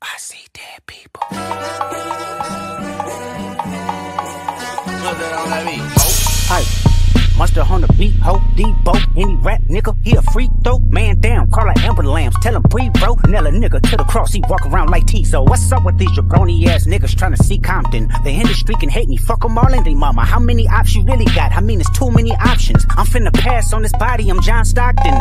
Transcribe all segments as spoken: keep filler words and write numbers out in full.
I see dead people. What's that on that beat, ho? Hi. Monster on the beat, ho, Debo, any rap nigga, he a freak though. Man down, call her Amber Lambs, tell him breathe, bro. Nail a nigga to the cross, he walk around like Tizo. What's up with these jabroni ass niggas trying to see Compton? The industry can hate me, fuck them all in they mama. How many ops you really got? I mean, it's too many options. I'm finna pass on this body, I'm John Stockton.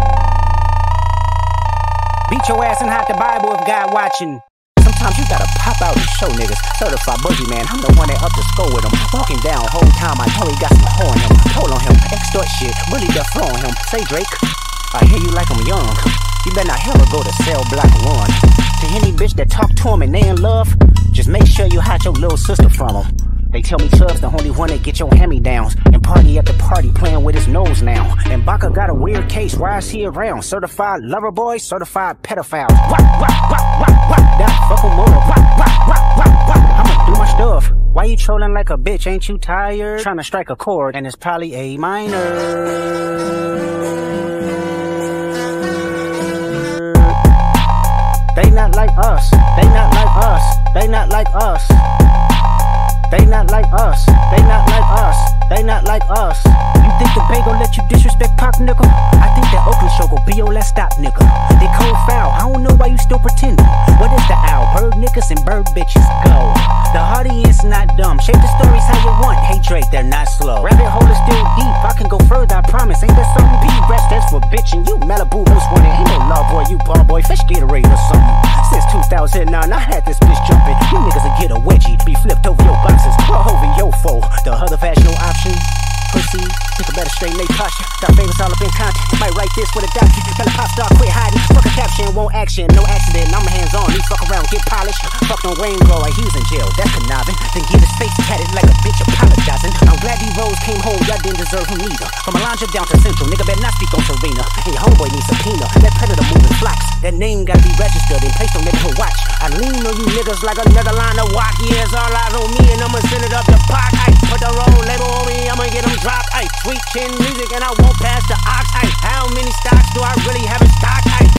Beat your ass and hide the Bible if God watching. Sometimes you gotta pop out and show niggas. Certified boogie man, I'm the one that up to score with him. Walking down whole time, I know he got some hoe on him. Hold on him, extort shit, bully the flow on him. Say Drake, I hear you like I'm young. You better not ever go to cell block one. To any bitch that talk to him and they in love, just make sure you hide your little sister from him. They tell me Tubbs the only one that get your hand-me-downs and party at the party playing with his nose now. And Baca got a weird case, why is he around? Certified lover boy, certified pedophile. Wah, wah, wah, wah, wah. That fuck em up. Wah, wah, wah, wah, wah. I'ma do my stuff. Why you trolling like a bitch? Ain't you tired? Trying to strike a chord and it's probably A minor. They not like us. They not like us. They not like us. They not like us, they not like us, they not like us. You think the Bay gon' let you disrespect Pac, nigga? I think that Oakland show gon' be your last stop, nigga. They cold foul, I don't know why you still pretending. What is the owl? Bird niggas and bird bitches go. The audience not dumb, shape the stories how you want. Hey Drake, they're not slow. Rabbit hole is still deep, I can go further, I promise. Ain't that something? P rest, that's for bitchin'. You Malibu, most wanted. Ain't no law boy, you ball boy, fish Gatorade or something. Since two thousand nine, I had this bitch jumping. You niggas will get a wedgie, be flipped over your boxes. Or over your foe, the other fashionable option. Pussy, pick a better straight Nate posture. Got favorites all up in content. Might write this with a doctor. Tell a pop star quit hiding. Fuck a caption, won't action. No accident, I'm hands on. He fuck around, get polished. Fuck no rain glow like he's in jail. That's conniving. Then get his face tatted like a bitch apologizing. I'm glad these Rose came home, y'all didn't deserve him neither. From Alondra down to Central, nigga better not speak on Serena. And your homeboy needs subpoena. That predator moving flocks. That name gotta be registered and placed on nigga watch. I lean on you niggas like another line of walk. Yeah, it's all eyes on me and I'ma send it up the park. I put the road label on me, I'ma get them dropped. I sweet chin music and I won't pass the ox.